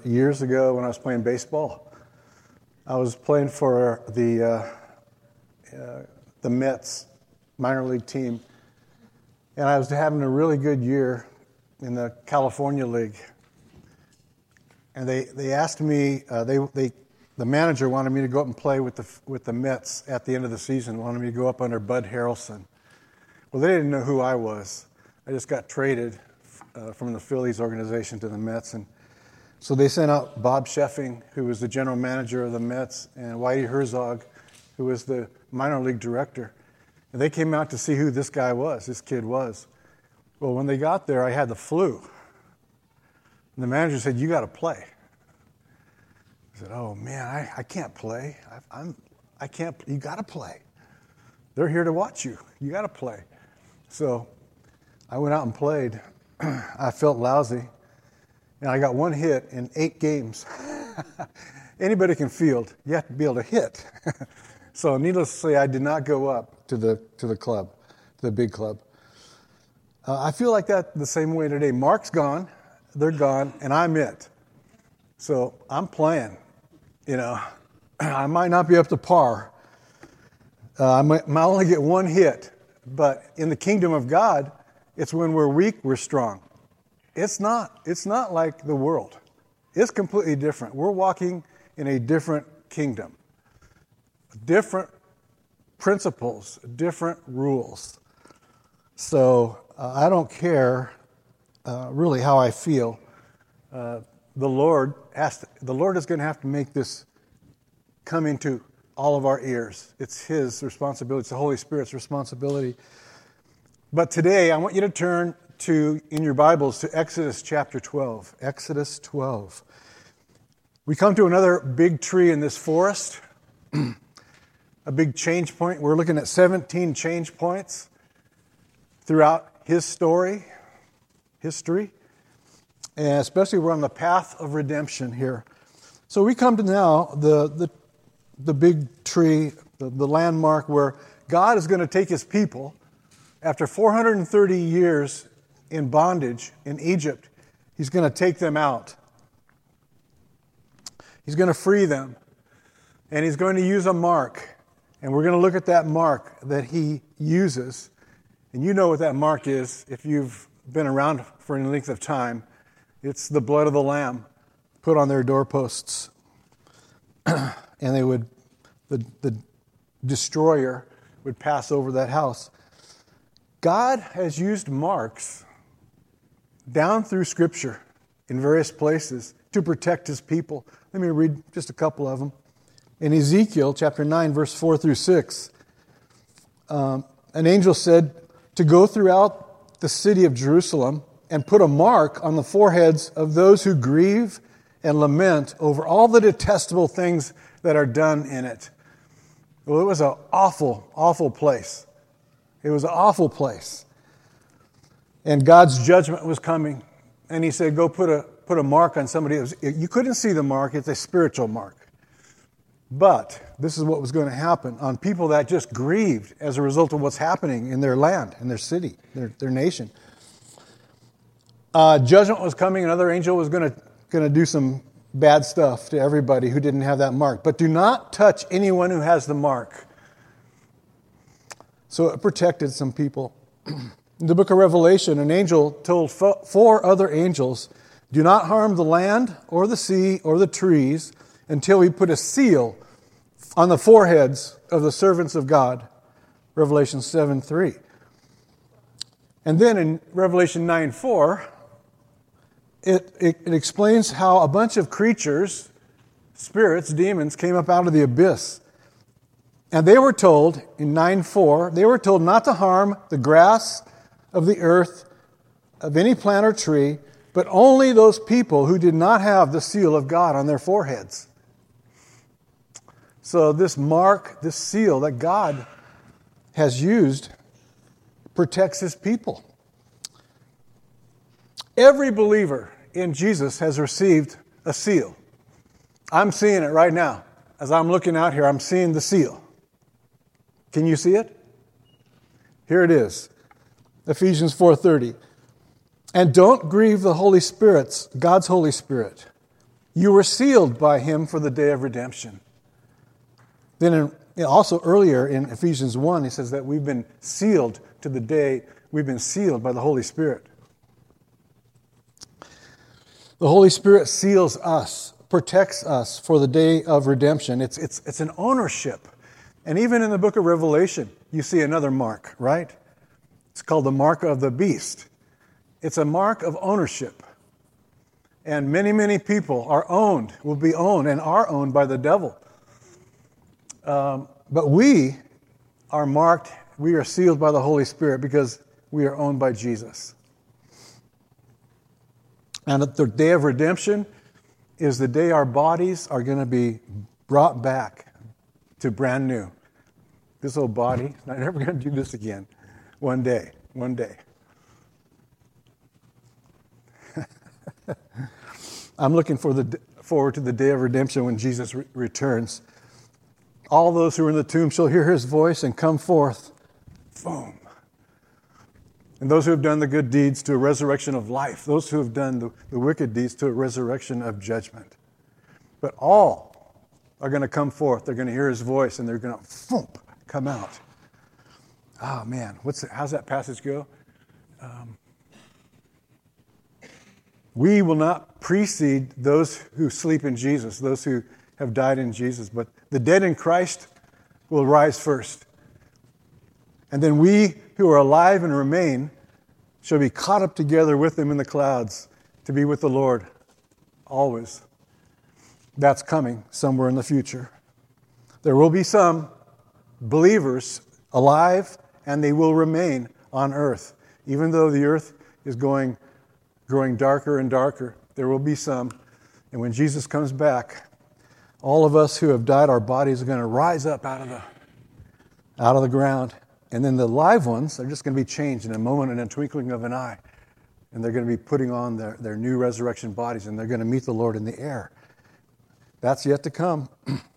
years ago when I was playing baseball. I was playing for the Mets minor league team, and I was having a really good year in the California League. And they asked me, the manager wanted me to go up and play with the Mets at the end of the season, wanted me to go up under Bud Harrelson. Well, they didn't know who I was. I just got traded from the Phillies organization to the Mets. And so they sent out Bob Sheffing, who was the general manager of the Mets, and Whitey Herzog, who was the minor league director. And they came out to see who this kid was. Well, when they got there, I had the flu. And the manager said, "You got to play." I said, "Oh, man, I can't play. I can't. You got to play. They're here to watch you. You got to play." So I went out and played. I felt lousy. And I got one hit in 8 games. Anybody can field. You have to be able to hit. So needless to say, I did not go up to the club, to the big club. I feel like that the same way today. Mark's gone. They're gone, and I'm it. So I'm playing. I might not be up to par. I might only get one hit. But in the kingdom of God, it's when we're weak, we're strong. It's not like the world. It's completely different. We're walking in a different kingdom. Different principles, different rules. So I don't care really how I feel. The Lord is going to have to make this come into all of our ears. It's His responsibility. It's the Holy Spirit's responsibility. But today, I want you to turn in your Bibles to Exodus chapter 12. Exodus 12. We come to another big tree in this forest, a big change point. We're looking at 17 change points throughout his history, and especially we're on the path of redemption here. So we come to now the big tree, the landmark where God is going to take His people after 430 years in bondage in Egypt. He's going to take them out. He's going to free them, and He's going to use a mark. And we're going to look at that mark that He uses. And you know what that mark is if you've been around for any length of time. It's the blood of the Lamb put on their doorposts. And the destroyer would pass over that house. God has used marks down through Scripture in various places to protect His people. Let me read just a couple of them. In Ezekiel chapter 9, verse 4 through 6, an angel said to go throughout the city of Jerusalem and put a mark on the foreheads of those who grieve and lament over all the detestable things that are done in it. Well, it was an awful, awful place. It was an awful place. And God's judgment was coming. And He said, go put a mark on somebody. You couldn't see the mark. It's a spiritual mark. But this is what was going to happen on people that just grieved as a result of what's happening in their land, in their city, their nation. Judgment was coming. Another angel was going to do some bad stuff to everybody who didn't have that mark. But do not touch anyone who has the mark. So it protected some people. In the book of Revelation, an angel told 4 other angels, do not harm the land or the sea or the trees until we put a seal on the foreheads of the servants of God. Revelation 7:3. And then in Revelation 9:4, it explains how a bunch of creatures, spirits, demons, came up out of the abyss. And they were told, in 9:4, they were told not to harm the grass of the earth, of any plant or tree, but only those people who did not have the seal of God on their foreheads. So this mark, this seal that God has used protects His people. Every believer in Jesus has received a seal. I'm seeing it right now. As I'm looking out here, I'm seeing the seal. Can you see it? Here it is. Ephesians 4:30. And don't grieve the Holy Spirit, God's Holy Spirit, You were sealed by him for the day of redemption. Then also earlier in Ephesians 1, he says that we've been sealed to the day, we've been sealed by the Holy Spirit. The Holy Spirit seals us, protects us for the day of redemption. It's an ownership. And even in the book of Revelation, you see another mark, right? It's called the mark of the beast. It's a mark of ownership. And many, many people will be owned and are owned by the devil. But we are marked, we are sealed by the Holy Spirit because we are owned by Jesus. And the day of redemption is the day our bodies are going to be brought back to brand new. This old body, I'm never going to do this again. One day. I'm looking forward to the day of redemption when Jesus returns. All those who are in the tomb shall hear his voice and come forth. Boom. And those who have done the good deeds to a resurrection of life. Those who have done the wicked deeds to a resurrection of judgment. But all are going to come forth. They're going to hear his voice and they're going to come out. Oh man, how's that passage go? We will not precede those who sleep in Jesus, those who have died in Jesus, but the dead in Christ will rise first. And then we who are alive and remain shall be caught up together with them in the clouds to be with the Lord always. That's coming somewhere in the future. There will be some believers alive and they will remain on earth. Even though the earth is growing darker and darker, there will be some. And when Jesus comes back, all of us who have died, our bodies are going to rise up out of the ground. And then the live ones are just going to be changed in a moment, in a twinkling of an eye. And they're going to be putting on their new resurrection bodies, and they're going to meet the Lord in the air. That's yet to come.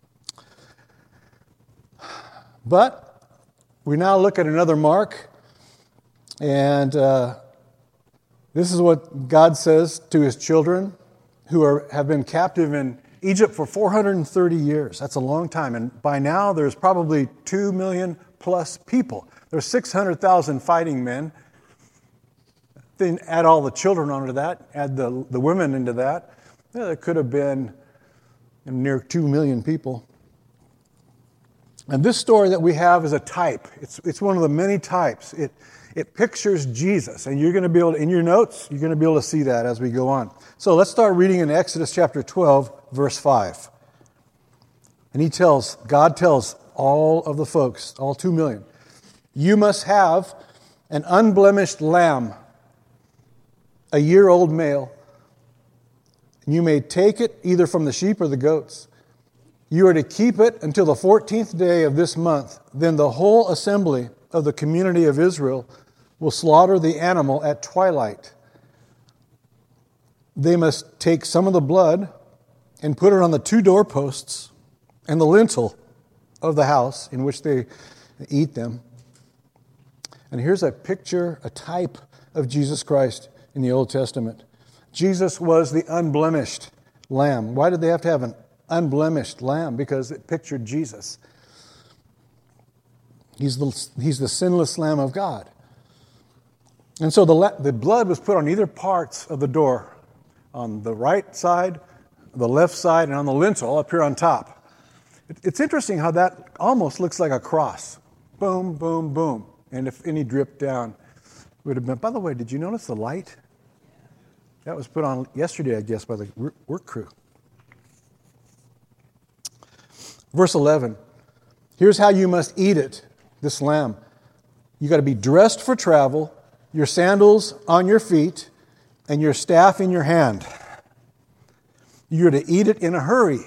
But we now look at another mark, and this is what God says to his children who have been captive in Egypt for 430 years. That's a long time. And by now, there's probably 2 million plus people. There's 600,000 fighting men. Then add all the children onto that, add the women into that. There could have been near 2 million people. And this story that we have is a type. It's one of the many types. It pictures Jesus. And you're going to be able to, in your notes, you're going to be able to see that as we go on. So let's start reading in Exodus chapter 12, verse 5. And God tells all of the folks, all 2 million, you must have an unblemished lamb, a year-old male. And you may take it either from the sheep or the goats. You are to keep it until the 14th day of this month. Then the whole assembly of the community of Israel will slaughter the animal at twilight. They must take some of the blood and put it on the 2 doorposts and the lintel of the house in which they eat them. And here's a picture, a type of Jesus Christ in the Old Testament. Jesus was the unblemished lamb. Why did they have to have an unblemished lamb? Because it pictured Jesus. He's the sinless Lamb of God. And so the blood was put on either parts of the door, on the right side, the left side, and on the lintel up here on top. It's interesting how that almost looks like a cross. Boom, boom, boom. And if any dripped down, it would have been. By the way, did you notice the light? That was put on yesterday, I guess, by the work crew. Verse 11. Here's how you must eat it, this lamb. You got to be dressed for travel, your sandals on your feet, and your staff in your hand. You're to eat it in a hurry.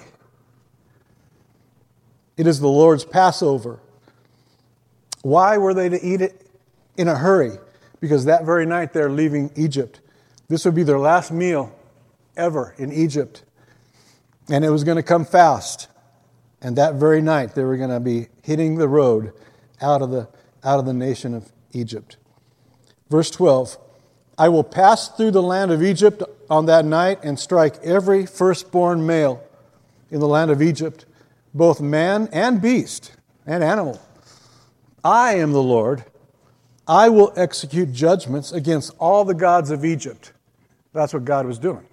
It is the Lord's Passover. Why were they to eat it in a hurry? Because that very night they're leaving Egypt. This would be their last meal ever in Egypt. And it was going to come fast. And that very night they were going to be hitting the road out of the nation of Egypt. Verse 12. I will pass through the land of Egypt on that night and strike every firstborn male in the land of Egypt, both man and beast and animal. I am the Lord. I will execute judgments against all the gods of Egypt. That's what God was doing.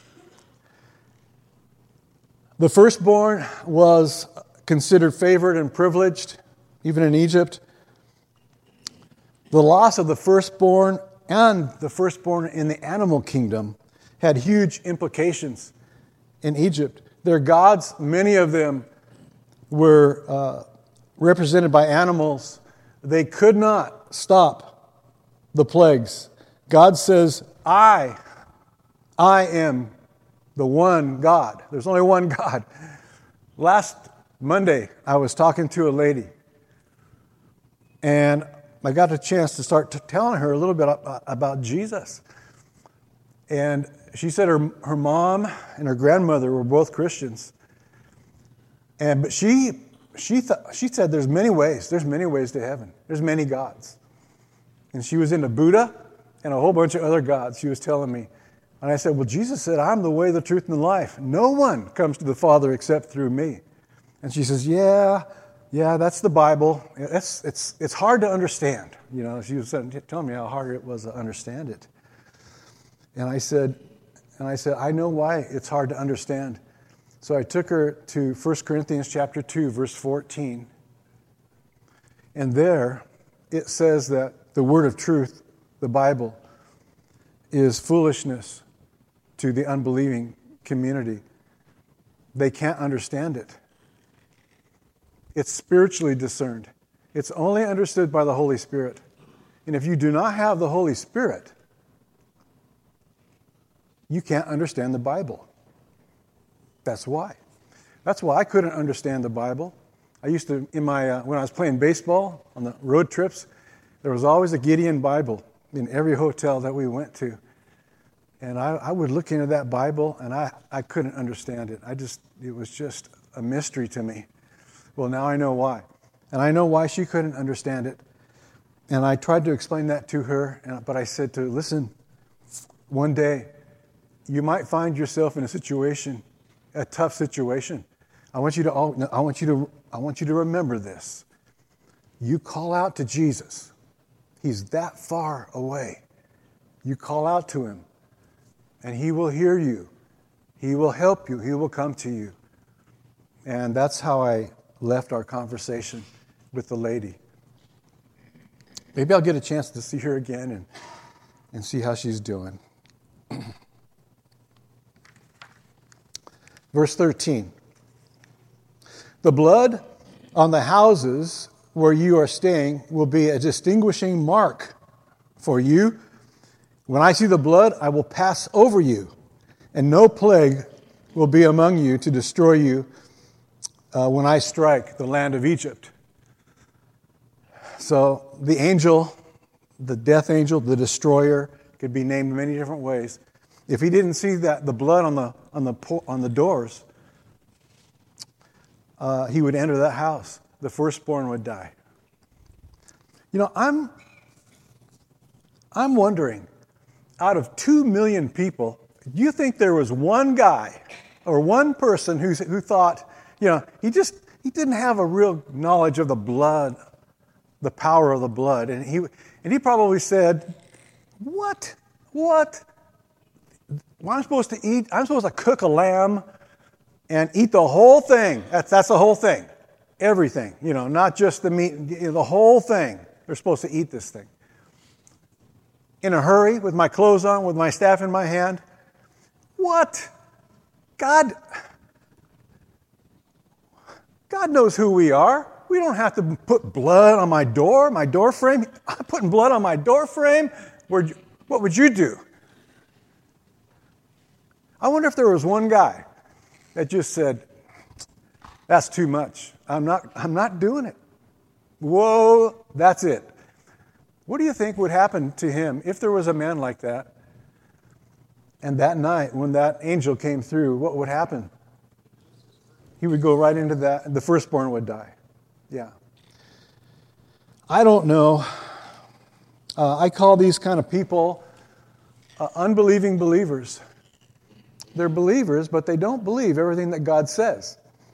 The firstborn was considered favored and privileged, even in Egypt. The loss of the firstborn and the firstborn in the animal kingdom had huge implications in Egypt. Their gods, many of them were represented by animals. They could not stop the plagues. God says, I am the one God. There's only one God. Last Monday, I was talking to a lady, and I got a chance to start telling her a little bit about Jesus. And she said her mom and her grandmother were both Christians. But she said there's many ways. There's many ways to heaven. There's many gods. And she was into Buddha and a whole bunch of other gods, she was telling me. And I said, well, Jesus said, I'm the way, the truth, and the life. No one comes to the Father except through me. And she says, yeah, that's the Bible. It's hard to understand. You know, she was telling me how hard it was to understand it. And I said, I know why it's hard to understand. So I took her to 1 Corinthians chapter 2, verse 14. And there it says that the word of truth, the Bible, is foolishness to the unbelieving community. They can't understand it. It's spiritually discerned. It's only understood by the Holy Spirit. And if you do not have the Holy Spirit, you can't understand the Bible. That's why. That's why I couldn't understand the Bible. I used to, when I was playing baseball on the road trips, there was always a Gideon Bible in every hotel that we went to. And I would look into that Bible, and I couldn't understand it. It was just a mystery to me. Well, now I know why. And I know why she couldn't understand it. And I tried to explain that to her, but I said to her, listen, one day you might find yourself in a tough situation. I want you to remember this. You call out to Jesus. He's that far away. You call out to him, and he will hear you. He will help you. He will come to you. And that's how I left our conversation with the lady. Maybe I'll get a chance to see her again and see how she's doing. Verse 13. The blood on the houses where you are staying will be a distinguishing mark for you. When I see the blood, I will pass over you, and no plague will be among you to destroy you when I strike the land of Egypt. So the angel, the death angel, the destroyer, could be named many different ways. If he didn't see that the blood on the doors, he would enter that house. The firstborn would die. You know, I'm wondering, out of 2 million people, do you think there was one guy or one person who thought, you know, he didn't have a real knowledge of the blood, the power of the blood, and he probably said, what? What am I supposed to eat? I'm supposed to cook a lamb and eat the whole thing. That's the whole thing. Everything, you know, not just the meat, the whole thing. They're supposed to eat this thing. In a hurry, with my clothes on, with my staff in my hand. What? God knows who we are. We don't have to put blood on my door frame. I'm putting blood on my door frame. What would you do? I wonder if there was one guy that just said, that's too much. I'm not doing it. Whoa, that's it. What do you think would happen to him if there was a man like that? And that night, when that angel came through, what would happen? He would go right into that, and the firstborn would die. Yeah. I don't know. I call these kind of people unbelieving believers. They're believers, but they don't believe everything that God says.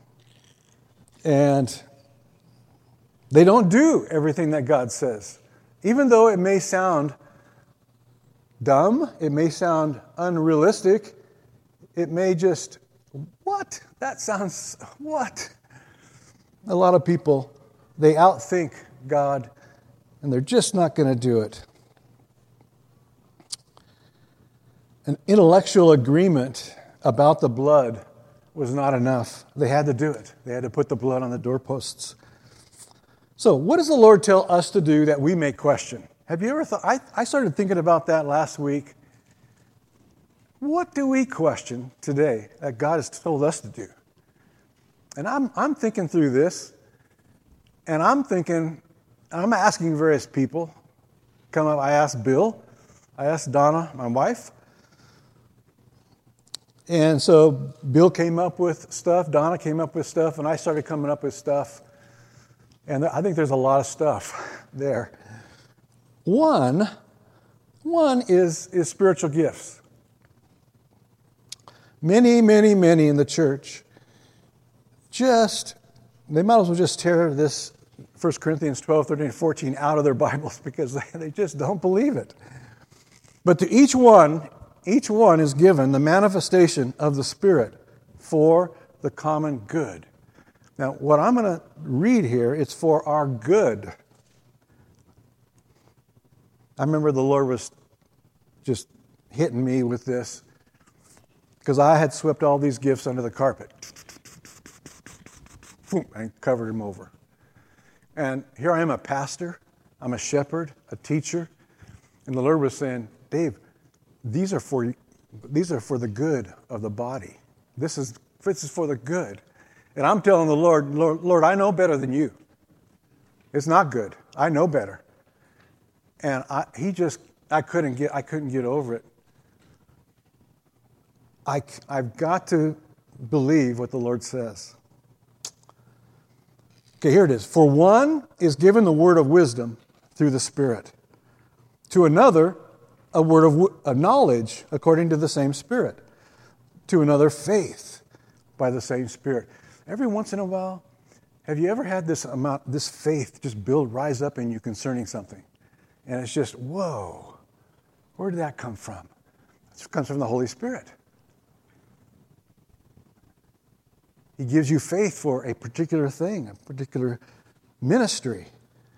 And they don't do everything that God says. Even though it may sound dumb, it may sound unrealistic, it may just, what? That sounds, what? A lot of people, they outthink God, and they're just not going to do it. An intellectual agreement about the blood was not enough. They had to do it. They had to put the blood on the doorposts. So what does the Lord tell us to do that we may question? Have you ever thought, I started thinking about that last week. What do we question today that God has told us to do? And I'm thinking through this, and I'm asking various people. Come up, I asked Bill, I asked Donna, my wife. And so Bill came up with stuff, Donna came up with stuff, and I started coming up with stuff. And I think there's a lot of stuff there. One is spiritual gifts. Many in the church they might as well just tear this 1 Corinthians 12, 13, 14 out of their Bibles because they just don't believe it. But to each one is given the manifestation of the Spirit for the common good. Now, what I'm going to read here, it's for our good. I remember the Lord was just hitting me with this because I had swept all these gifts under the carpet and covered them over. And here I am, a pastor, I'm a shepherd, a teacher, and the Lord was saying, Dave, these are for the good of the body. This is for the good. And I'm telling the Lord, I know better than you. It's not good. I know better. And I couldn't get over it. I've got to believe what the Lord says. Okay, here it is. For one is given the word of wisdom through the Spirit. To another, a word of knowledge according to the same Spirit. To another, faith by the same Spirit. Every once in a while, have you ever had this faith just rise up in you concerning something? And it's just, whoa, where did that come from? It comes from the Holy Spirit. He gives you faith for a particular thing, a particular ministry.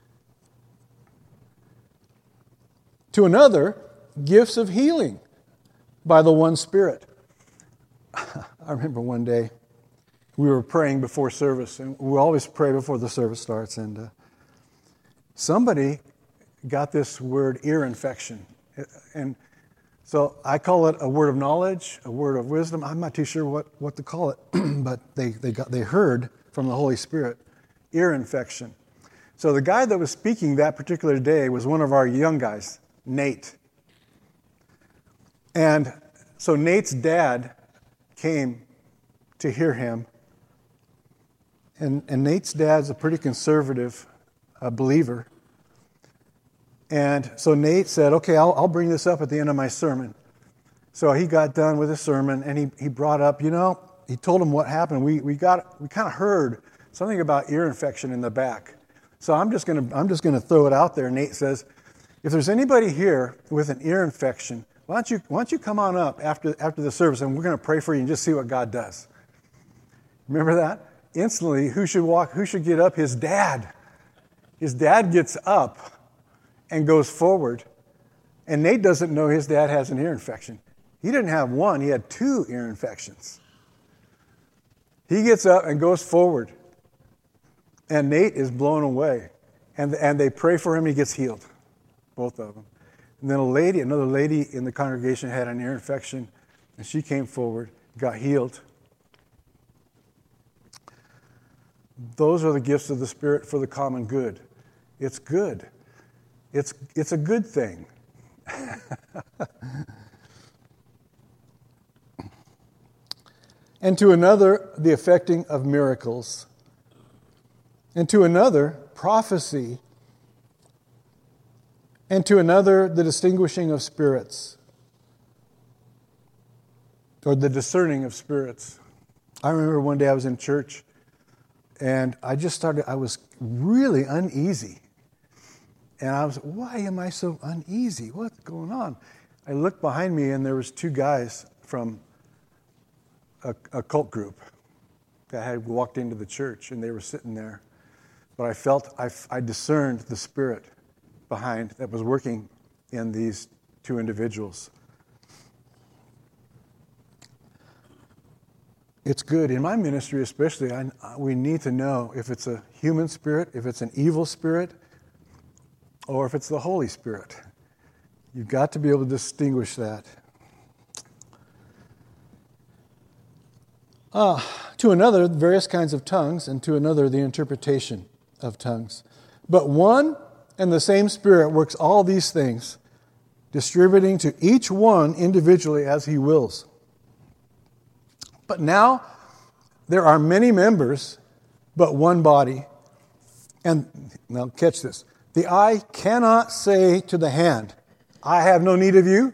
To another, gifts of healing by the one Spirit. I remember one day we were praying before service, and we always pray before the service starts, and somebody got this word ear infection. And so I call it a word of knowledge, a word of wisdom. I'm not too sure what to call it, but they heard from the Holy Spirit, ear infection. So the guy that was speaking that particular day was one of our young guys, Nate. And so Nate's dad came to hear him. And Nate's dad's a pretty conservative believer. And so Nate said, okay, I'll bring this up at the end of my sermon. So he got done with his sermon, and he brought up, he told him what happened. We kind of heard something about ear infection in the back. So I'm just gonna throw it out there. Nate says, if there's anybody here with an ear infection, why don't you come on up after the service, and we're going to pray for you and just see what God does. Remember that? Instantly, who should get up? His dad. His dad gets up and goes forward. And Nate doesn't know his dad has an ear infection. He didn't have one, he had 2 ear infections. He gets up and goes forward. And Nate is blown away. And they pray for him, he gets healed. Both of them. And then another lady in the congregation had an ear infection, and she came forward, got healed. Those are the gifts of the Spirit for the common good. It's good. It's a good thing. And to another, the effecting of miracles. And to another, prophecy. And to another, the distinguishing of spirits. or the discerning of spirits. I remember one day I was in church, and I was really uneasy. And I was, why am I so uneasy? What's going on? I looked behind me, and there was two guys from a cult group that had walked into the church, and they were sitting there. But I discerned the spirit behind that was working in these two individuals. It's good. In my ministry especially, we need to know if it's a human spirit, if it's an evil spirit, or if it's the Holy Spirit. You've got to be able to distinguish that. To another, various kinds of tongues, and to another, the interpretation of tongues. But one and the same Spirit works all these things, distributing to each one individually as He wills. But now there are many members, but one body. And now catch this. The eye cannot say to the hand, I have no need of you.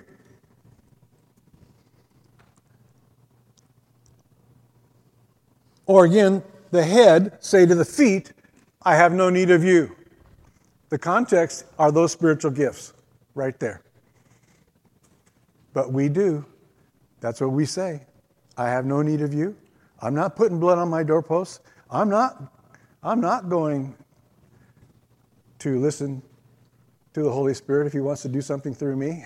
Or again, the head say to the feet, I have no need of you. The context are those spiritual gifts right there. But we do. That's what we say. I have no need of you. I'm not putting blood on my doorposts. I'm not going to listen to the Holy Spirit if He wants to do something through me.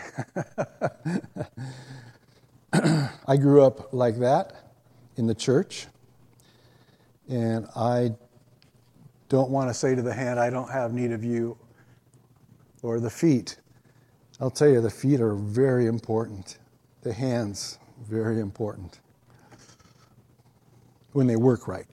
I grew up like that in the church. And I don't want to say to the hand, I don't have need of you, or the feet. I'll tell you, the feet are very important. The hands, very important. When they work right.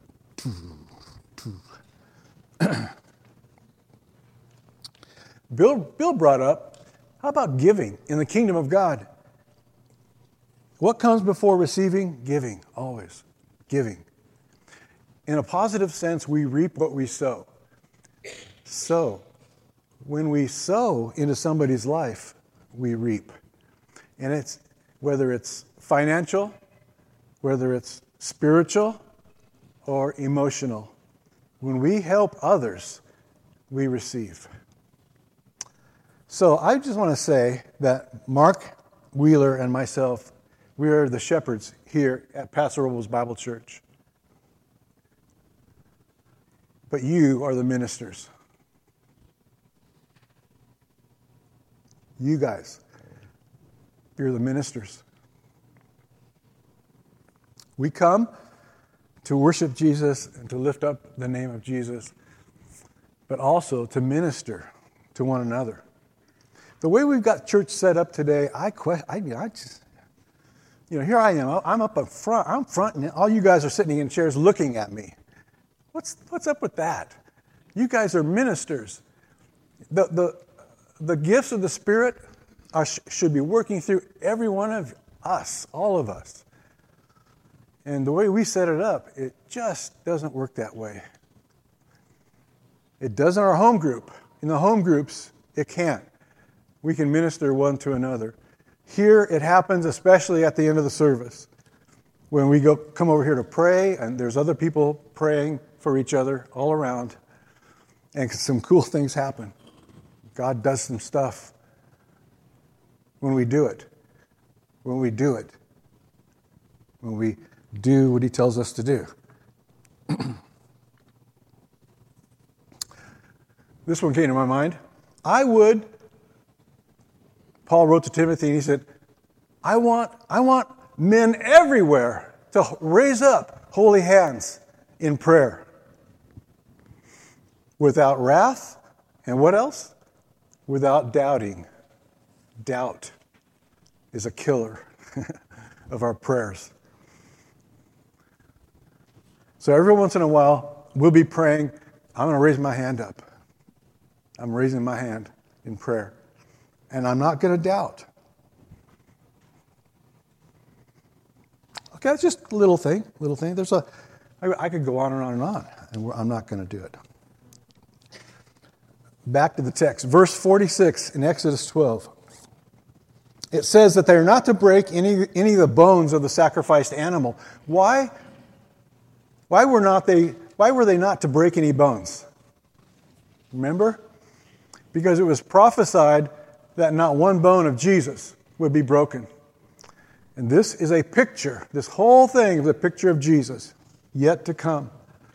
Bill brought up, how about giving in the kingdom of God? What comes before receiving? Giving, always. Giving. In a positive sense, we reap what we sow. So, when we sow into somebody's life, we reap. And it's whether it's financial, whether it's spiritual, or emotional. When we help others, we receive. So I just want to say that Mark Wheeler and myself, we are the shepherds here at Paso Robles Bible Church. But you are the ministers. You guys, you're the ministers. We come to worship Jesus and to lift up the name of Jesus, but also to minister to one another. The way we've got church set up today, here I am. I'm up in front. I'm front, and all you guys are sitting in chairs looking at me. What's up with that? You guys are ministers. The gifts of the Spirit should be working through every one of us, all of us. And the way we set it up, it just doesn't work that way. It does in our home group. In the home groups, it can't. We can minister one to another. Here, it happens especially at the end of the service, when we come over here to pray, and there's other people praying for each other all around, and some cool things happen. God does some stuff when we do it. When we do it. When we do what He tells us to do. This one came to my mind. Paul wrote to Timothy, and he said, I want men everywhere to raise up holy hands in prayer. Without wrath, and what else? Without doubting. Doubt is a killer of our prayers. So every once in a while, we'll be praying. I'm going to raise my hand up. I'm raising my hand in prayer. And I'm not going to doubt. Okay, that's just a little thing. I could go on and on and on, and I'm not going to do it. Back to the text. Verse 46 in Exodus 12. It says that they're not to break any of the bones of the sacrificed animal. Why? Why were they not to break any bones? Remember? Because it was prophesied that not one bone of Jesus would be broken. And this is a picture, this whole thing is a picture of Jesus yet to come.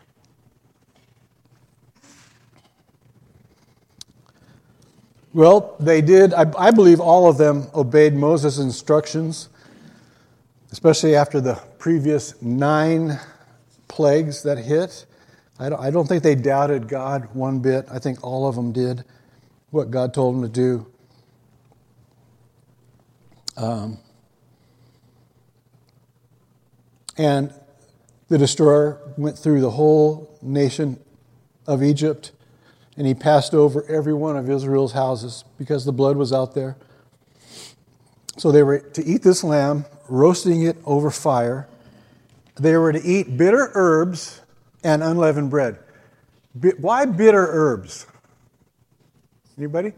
Well, they did. I believe all of them obeyed Moses' instructions, especially after the previous 9 plagues that hit. I don't think they doubted God one bit. I think all of them did what God told them to do. And the destroyer went through the whole nation of Egypt, and he passed over every one of Israel's houses because the blood was out there. So they were to eat this lamb, roasting it over fire. They were to eat bitter herbs and unleavened bread. Why bitter herbs? Anybody?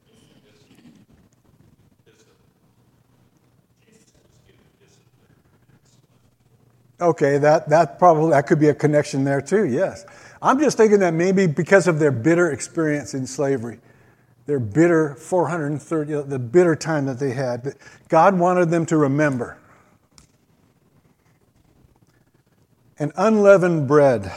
Okay, that could be a connection there too, yes. I'm just thinking that maybe because of their bitter experience in slavery, their bitter 430, the bitter time that they had, that God wanted them to remember. And unleavened bread.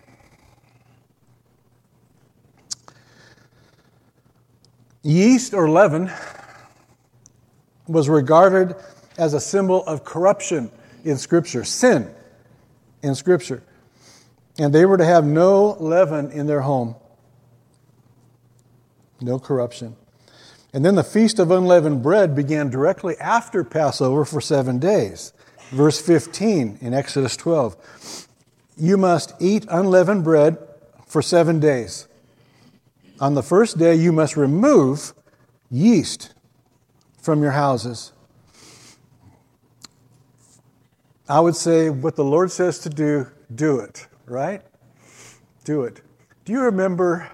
Yeast or leaven was regarded as a symbol of corruption in Scripture, sin in Scripture. And they were to have no leaven in their home. No corruption. And then the Feast of Unleavened Bread began directly after Passover for 7 days. Verse 15 in Exodus 12. You must eat unleavened bread for 7 days. On the first day you must remove yeast from your houses. I would say what the Lord says to do, do it, right? Do it. Do you remember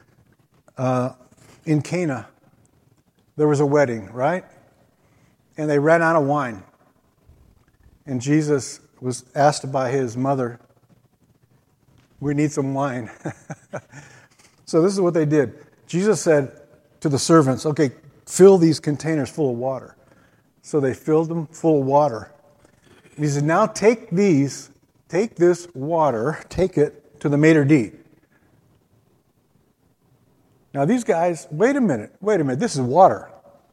in Cana, there was a wedding, right? And they ran out of wine. And Jesus was asked by his mother, we need some wine. So this is what they did. Jesus said to the servants, okay, fill these containers full of water. So they filled them full of water. And he said, now take this water, take it to the maitre d'. Now these guys, wait a minute, this is water.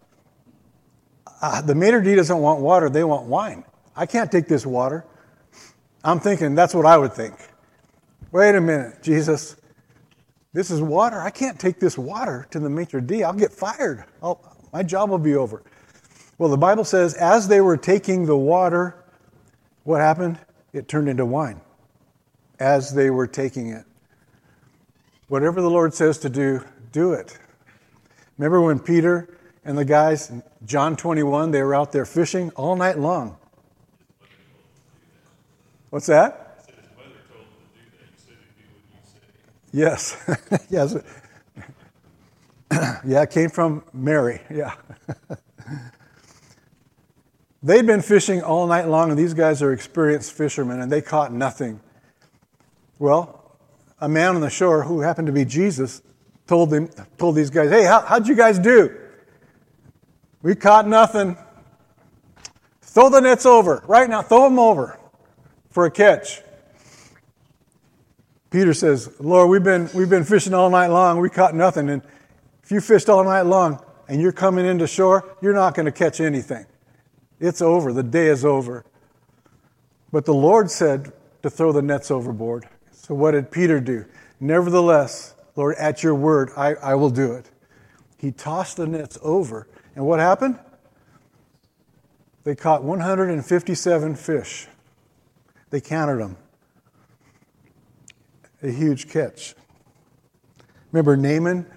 The maitre d' doesn't want water, they want wine. I can't take this water. I'm thinking, that's what I would think. Wait a minute, Jesus, this is water. I can't take this water to the maitre d'. I'll get fired. My job will be over. Well, the Bible says, as they were taking the water, what happened? It turned into wine. As they were taking it. Whatever the Lord says to do, do it. Remember when Peter and the guys, in John 21, they were out there fishing all night long. What's that? Yes. Yes. Yeah, it came from Mary. Yeah. They'd been fishing all night long, and these guys are experienced fishermen, and they caught nothing. Well, a man on the shore who happened to be Jesus told these guys, hey, how'd you guys do? We caught nothing. Throw the nets over. Right now, throw them over for a catch. Peter says, Lord, we've been fishing all night long. We caught nothing. And if you fished all night long and you're coming into shore, you're not going to catch anything. It's over. The day is over. But the Lord said to throw the nets overboard. So what did Peter do? Nevertheless, Lord, at your word, I will do it. He tossed the nets over. And what happened? They caught 157 fish. They counted them. A huge catch. Remember Naaman,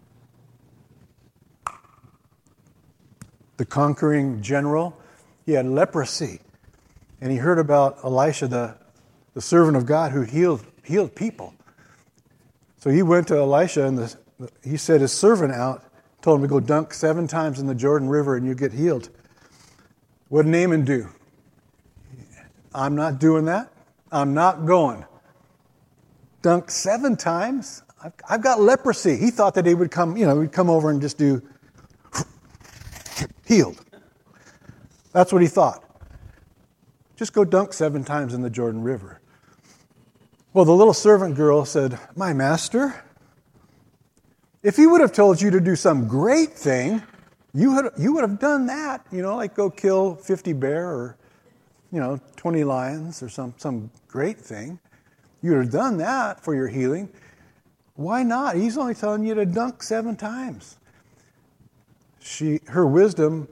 the conquering general? He had leprosy. And he heard about Elisha, the servant of God, who healed people. So he went to Elisha, and he sent his servant out, told him to go dunk 7 times in the Jordan River and you get healed. What did Naaman do? I'm not doing that. I'm not going. Dunked 7 times. I've got leprosy. He thought that he would come, he'd come over and just do healed. That's what he thought. Just go dunk 7 times in the Jordan River. Well, the little servant girl said, my master, if he would have told you to do some great thing, you would have done that, like go kill 50 bear or, 20 lions or some great thing. You would have done that for your healing. Why not? He's only telling you to dunk 7 times. Her wisdom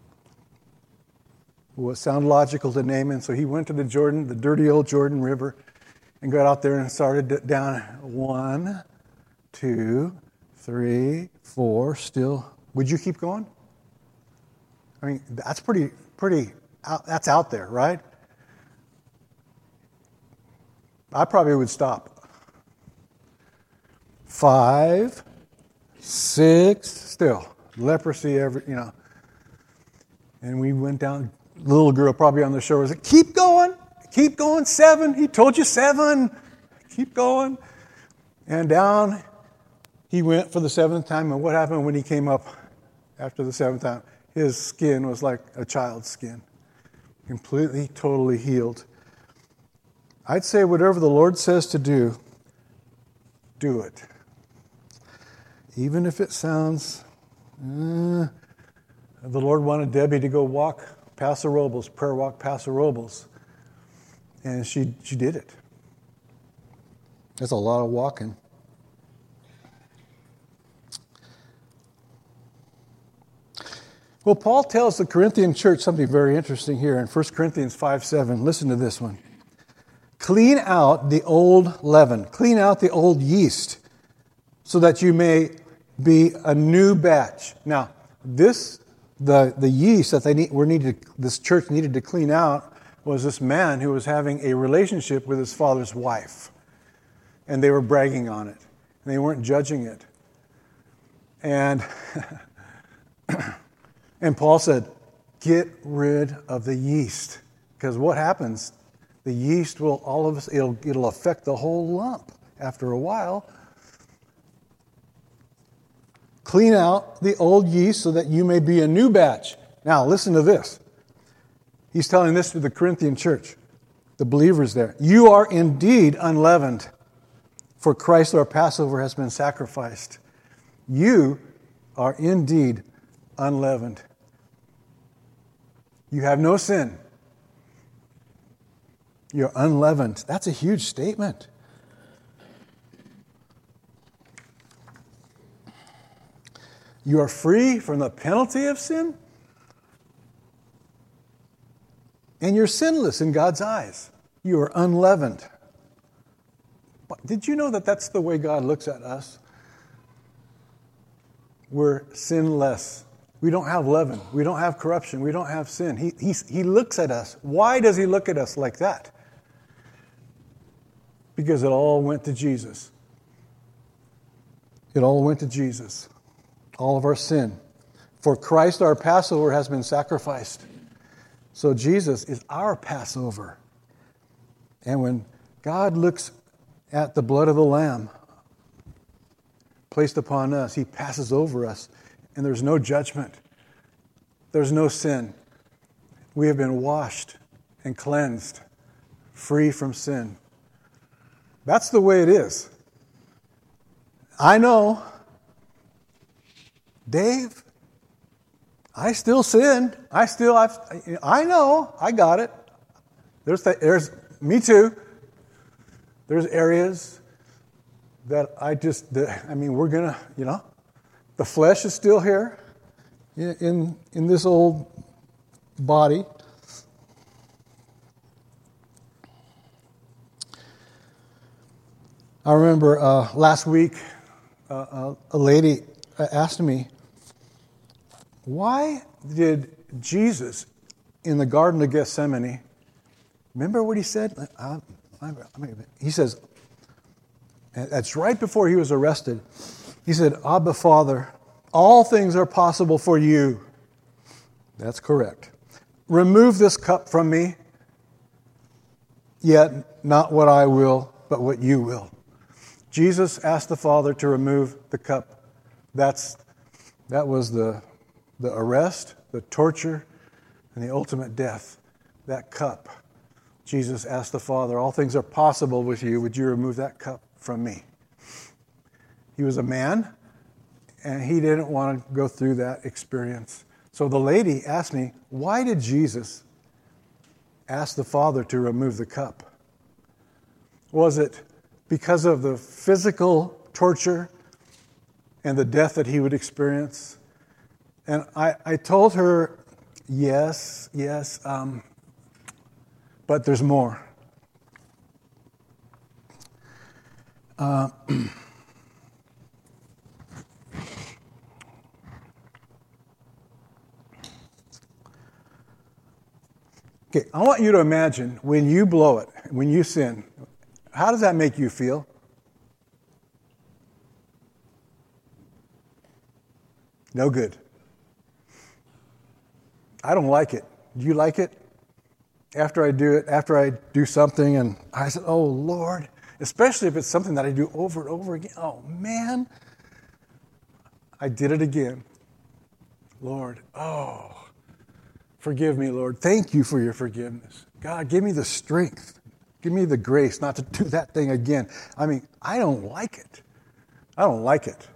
sounded logical to Naaman, so he went to the Jordan, the dirty old Jordan River, and got out there and started down 1, 2, 3, 4, still. Would you keep going? I mean, that's pretty, that's out there, right? I probably would stop. 5, 6, still. Leprosy, And we went down, little girl probably on the shore was like, keep going, 7. He told you 7. Keep going. And down he went for the 7th time. And what happened when he came up after the 7th time? His skin was like a child's skin. Completely, totally healed. I'd say whatever the Lord says to do, do it. Even if it sounds, the Lord wanted Debbie to go walk Paso Robles, prayer walk Paso Robles. And she did it. That's a lot of walking. Well, Paul tells the Corinthian church something very interesting here in 1 Corinthians 5:7. Listen to this one. Clean out the old leaven. Clean out the old yeast so that you may be a new batch. Now, the yeast that this church needed to clean out was this man who was having a relationship with his father's wife. And they were bragging on it. And they weren't judging it. And and Paul said, get rid of the yeast. Because what happens? The yeast will it'll affect the whole lump after a while. Clean out the old yeast so that you may be a new batch. Now, listen to this. He's telling this to the Corinthian church, the believers there. You are indeed unleavened, for Christ our Passover has been sacrificed. You are indeed unleavened. You have no sin. You're unleavened. That's a huge statement. You are free from the penalty of sin. And you're sinless in God's eyes. You are unleavened. But did you know that that's the way God looks at us? We're sinless. We don't have leaven. We don't have corruption. We don't have sin. He looks at us. Why does he look at us like that? Because it all went to Jesus. It all went to Jesus. All of our sin. For Christ our Passover has been sacrificed. So Jesus is our Passover. And when God looks at the blood of the Lamb placed upon us, he passes over us. And there's no judgment. There's no sin. We have been washed and cleansed, free from sin. That's the way it is. I know, Dave, I still sin. I know, I got it. There's me too. There's areas that we're going to, the flesh is still here in this old body. I remember last week a lady asked me, why did Jesus in the Garden of Gethsemane, remember what he said? He says, that's right before he was arrested. He said, Abba, Father, all things are possible for you. That's correct. remove this cup from me, yet not what I will, but what you will. Jesus asked the Father to remove the cup. That was the arrest, the torture, and the ultimate death. That cup. Jesus asked the Father, all things are possible with you. Would you remove that cup from me? He was a man, and he didn't want to go through that experience. So the lady asked me, why did Jesus ask the Father to remove the cup? Was it because of the physical torture and the death that he would experience? And I told her, yes, but there's more. Okay, I want you to imagine when you blow it, when you sin, how does that make you feel? No good. I don't like it. Do you like it? After I do something and I said, oh, Lord, especially if it's something that I do over and over again. Oh, man, I did it again. Lord, forgive me, Lord. Thank you for your forgiveness. God, give me the strength. Give me the grace not to do that thing again. I mean, I don't like it. I don't like it.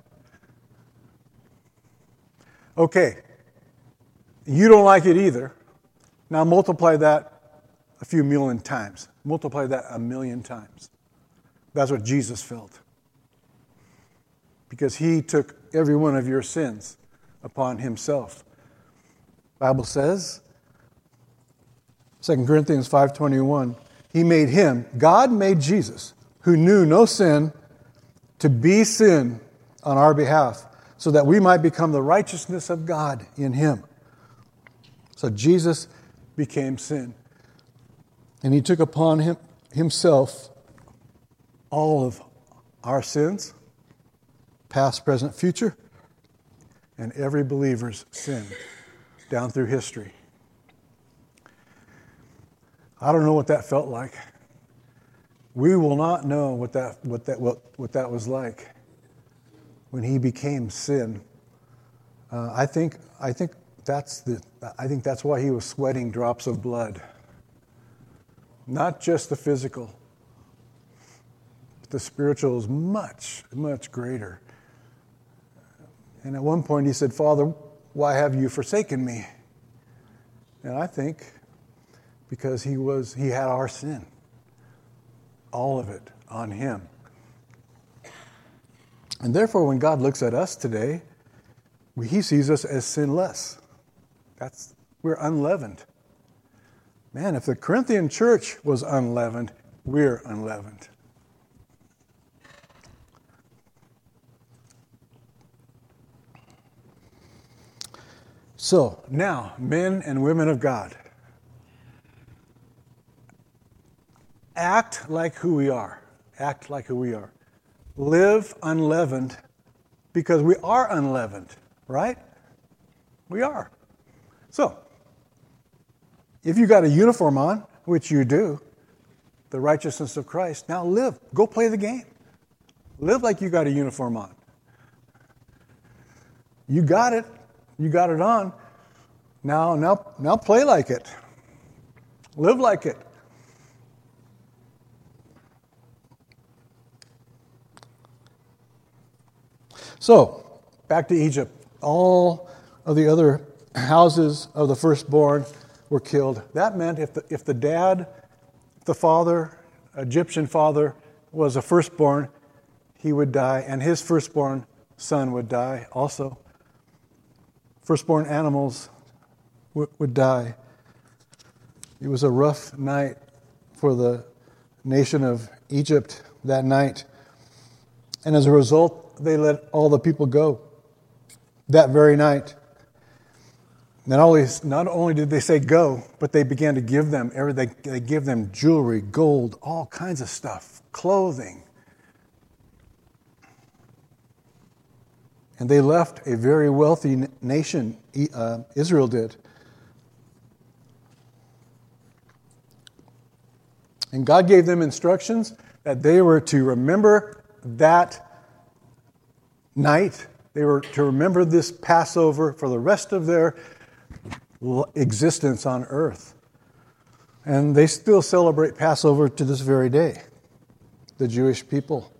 Okay. You don't like it either. Now multiply that a few million times. Multiply that 1,000,000 times. That's what Jesus felt. Because he took every one of your sins upon himself. The Bible says, 2 Corinthians 5:21, he made him, God made Jesus, who knew no sin, to be sin on our behalf, so that we might become the righteousness of God in him. So Jesus became sin. And he took upon himself all of our sins, past, present, future, and every believer's sin down through history. I don't know what that felt like. We will not know what that was like when he became sin. I think that's why he was sweating drops of blood. Not just the physical. But the spiritual is much, much greater. And at one point he said, Father, why have you forsaken me? And I think because he had our sin. All of it on him. And therefore, when God looks at us today, he sees us as sinless. We're unleavened. Man, if the Corinthian church was unleavened, we're unleavened. So, now, men and women of God, act like who we are. Act like who we are. Live unleavened because we are unleavened, right? We are. So, if you got a uniform on, which you do, the righteousness of Christ, now live. Go play the game. Live like you got a uniform on. You got it. You got it on. Now play like it. Live like it. So, back to Egypt. All of the other houses of the firstborn were killed. That meant if the father, Egyptian father, was a firstborn, he would die, and his firstborn son would die also. Firstborn animals would die. It was a rough night for the nation of Egypt that night. And as a result, they let all the people go that very night. Not only did they say go, but they began to give them everything. They give them jewelry, gold, all kinds of stuff, clothing. And they left a very wealthy nation, Israel did, And God gave them instructions that they were to remember that night. They were to remember this Passover for the rest of their existence on earth. And they still celebrate Passover to this very day, the Jewish people.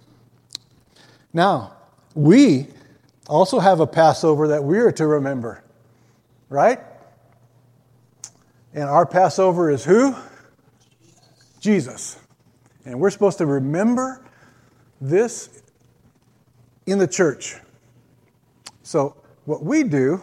Now, we also have a Passover that we are to remember, right? And our Passover is who? Jesus. And we're supposed to remember this in the church. So what we do,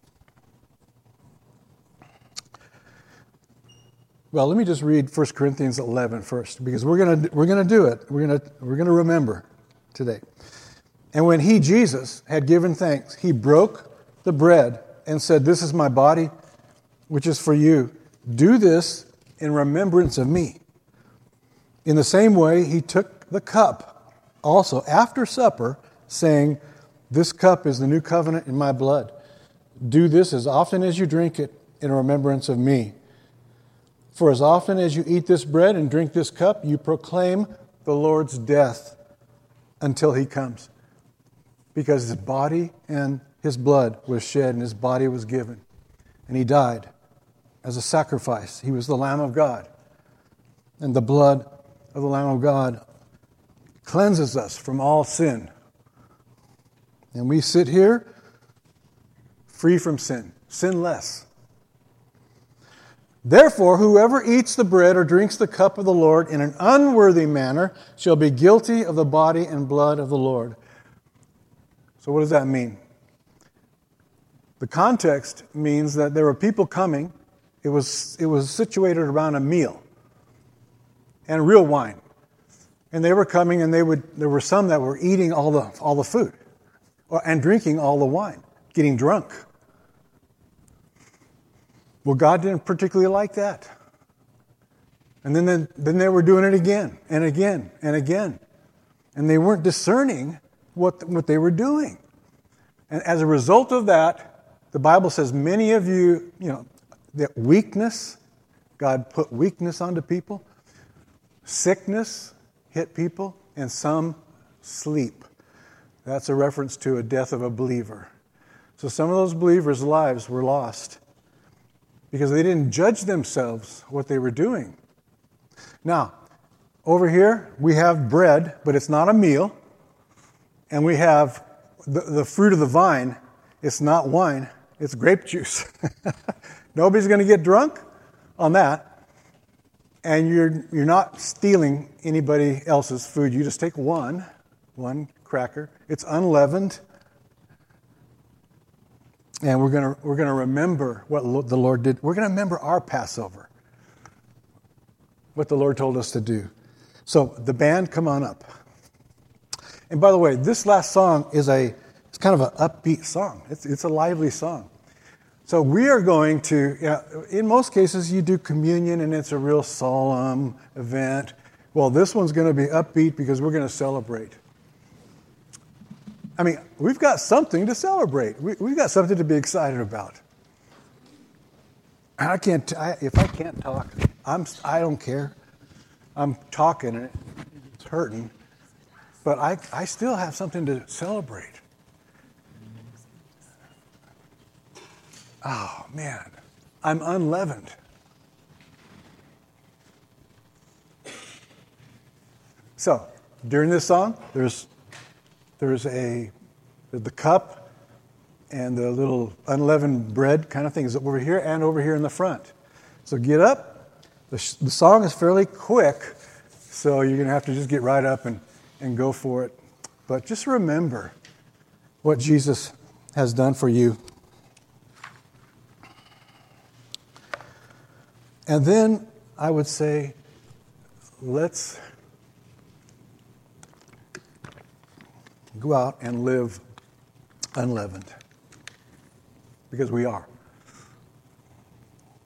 well, let me just read 1 Corinthians 11 first, because we're going to do it. We're going to remember today. And when he, Jesus, had given thanks, he broke the bread and said, "This is my body, which is for you. Do this in remembrance of me." In the same way, he took the cup also after supper, saying, "This cup is the new covenant in my blood. Do this as often as you drink it in remembrance of me. For as often as you eat this bread and drink this cup, you proclaim the Lord's death until he comes." Because his body and his blood was shed and his body was given. And he died as a sacrifice. He was the Lamb of God. And the blood of the Lamb of God cleanses us from all sin. And we sit here free from sin, sinless. Therefore, whoever eats the bread or drinks the cup of the Lord in an unworthy manner shall be guilty of the body and blood of the Lord. So what does that mean? The context means that there were people coming. It was situated around a meal and real wine. And they were coming, and there were some that were eating all the food and drinking all the wine, getting drunk. Well, God didn't particularly like that. And then they were doing it again and again and again. And they weren't discerning what they were doing. And as a result of that, the Bible says many of you, that weakness, God put weakness onto people. Sickness hit people, and some sleep. That's a reference to a death of a believer. So some of those believers' lives were lost because they didn't judge themselves what they were doing. Now, over here, we have bread, but it's not a meal. And we have the fruit of the vine. It's not wine, it's grape juice. Nobody's going to get drunk on that. And you're not stealing anybody else's food. You just take one cracker. It's unleavened. And we're going to remember what the Lord did. We're going to remember our Passover, what the Lord told us to do. So the band, come on up. And by the way, this last song it's kind of an upbeat song. It's a lively song. So we are going to, in most cases, you do communion and it's a real solemn event. Well, this one's going to be upbeat because we're going to celebrate. I mean, we've got something to celebrate. We've got something to be excited about. And if I can't talk, I don't care. I'm talking and it's hurting. But I still have something to celebrate. Oh, man. I'm unleavened. So, during this song, there's the cup and the little unleavened bread kind of thing is over here and over here in the front. So get up. The song is fairly quick, so you're going to have to just get right up and go for it. But just remember what Jesus has done for you. And then I would say, let's go out and live unleavened. Because we are.